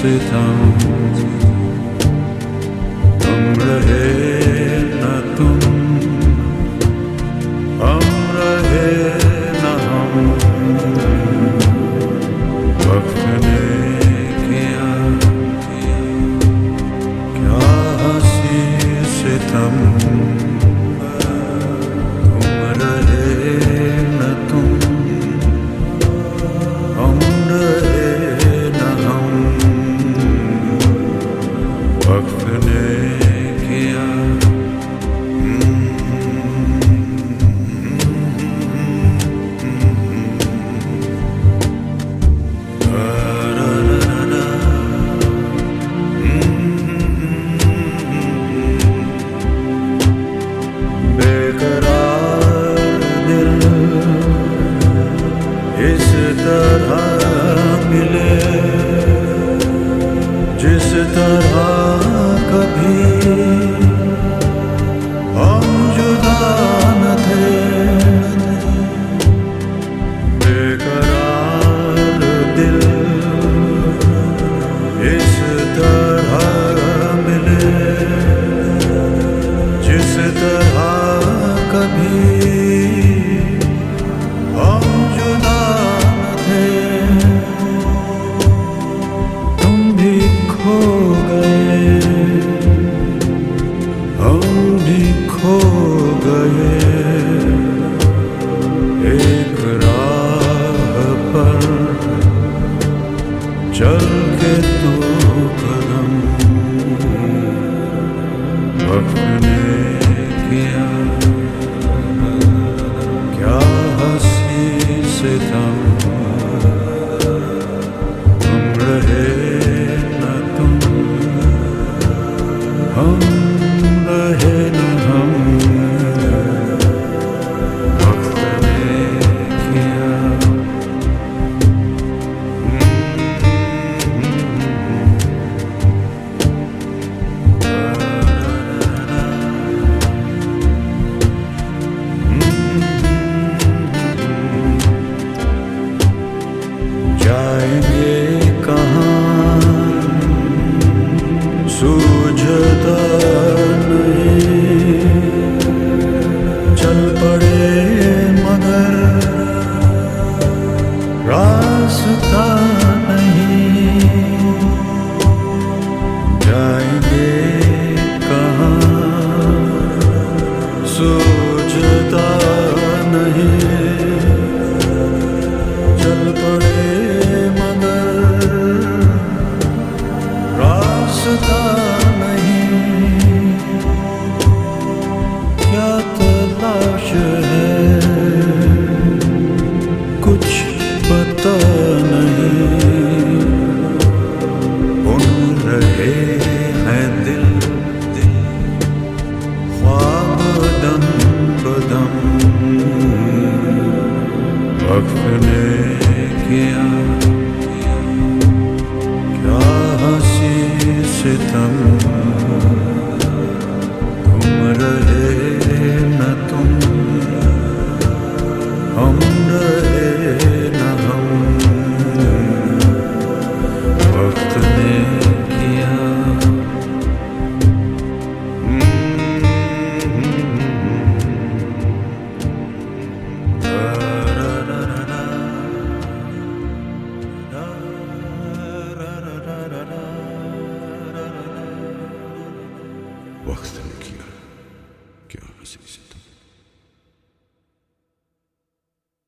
सितम, तुम रहे न तुम, हम रहे न हम, वक्त ने किया क्या हंसी सितम, तुम रहे न तुम, हम रहे न हम, वक्त ने किया। बेकरार दिल इस तरह मिले जिस तरह कभी हम जुदा न थे। बेकरार दिल इस तरह मिले जिस तरह कभी हम जुदा न थे। तुम भी खो गए, हम भी खो गए, एक राह पर चल के तू कदम, वक्त ने किया क्या हंसी सितम, तुम रहे न तुम, हम रहे न हम, वक्त ने किया। जाएंगे कहाँ सूझता नहीं, चल पड़े मगर रास्ता नहीं। जाएंगे कहाँ सूझता नहीं, चल पड़े मगर रास्ता नहीं। क्या तलाश है कुछ पता नहीं, उन रहे हैं दिल ख्वाब दम बदम, वक्त ने किया क्या हंसी सितम।